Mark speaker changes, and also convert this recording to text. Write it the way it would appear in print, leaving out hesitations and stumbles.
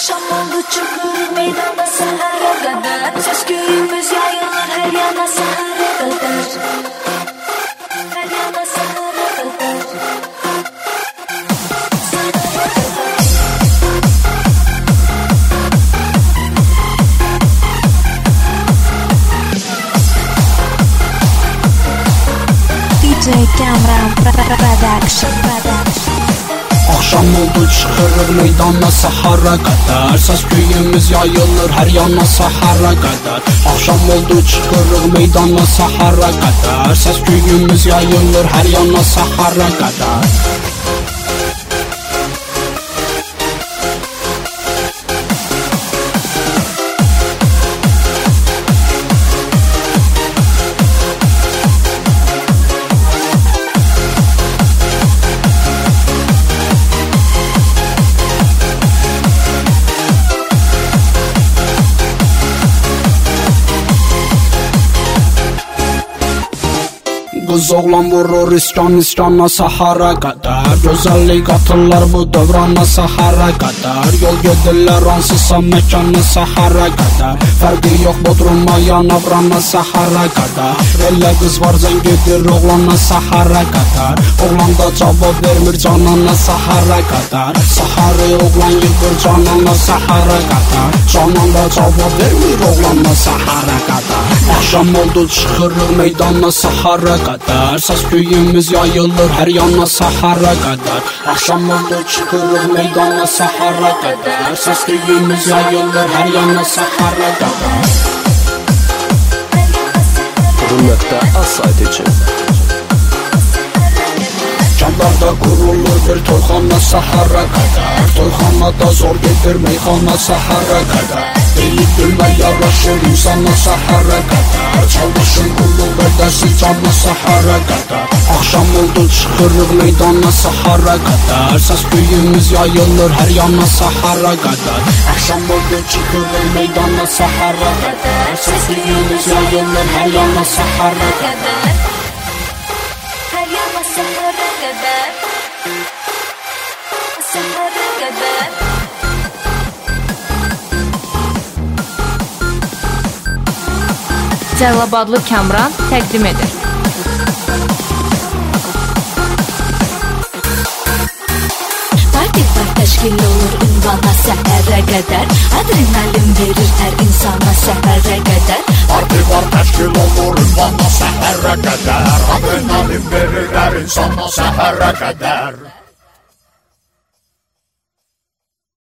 Speaker 1: Akşam oldu çıkıyoruz meydanda sahara kadar. Ses köyümüz yayılır her yana sahara kadar. Her yana sahara kadar. DJ Kamran Production.
Speaker 2: Akşam oldu çıkırıq meydana sahara kadar. Ses köyümüz yayılır her yana sahara kadar. Akşam oldu çıkırıq meydana sahara kadar. Ses köyümüz yayılır her yana sahara kadar. Kız oğlan vurur iskan sahara kadar. Güzellik atırlar bu devrana sahara kadar. Yol gedirler ansızsa mekana sahara kadar. Farkı yok Bodrum'a yanavrana sahara kadar. Elə kız var zengidir oğlana sahara kadar. Oğlan da cevap vermir canana sahara kadar. Sahara oğlan yıkır canana sahara kadar. Canan da cevap vermir oğlana sahara kadar. Akşam oldu çıkırıq meydana sahara kadar. Ses köyümüz yayılır her yana sahara kadar. Akşam oldu çıkırıq meydana sahara kadar. Ses köyümüz yayılır her yana sahara kadar.
Speaker 3: Rum.az saytı için
Speaker 2: Canlarda kurulur bir toyxana sahara kadar. Toyxanada zor gedir meyxana sahara kadar. Deyip bilmə yaraşır insana sahara kadar. Çalışın qulluq edəsi canla sahara kadar. Akşam oldu çıxırıq meydana sahara kadar. Ses köyümüz yayılır her yana sahara kadar. Akşam oldu çıxırıq meydana sahara kadar. Ses köyümüz yayılır her yana sahara kadar.
Speaker 1: Her yana sahara kadar. Sahara kadar.
Speaker 4: Cəlilabadlı Kamran təqdim edir.
Speaker 1: Partiler təşkil olur ünvana səhərə qədər. Adrenalin verir hər insana səhərə qədər.
Speaker 2: Parti var təşkil olur ünvana səhərə qədər. Adrenalin verir hər insana səhərə qədər.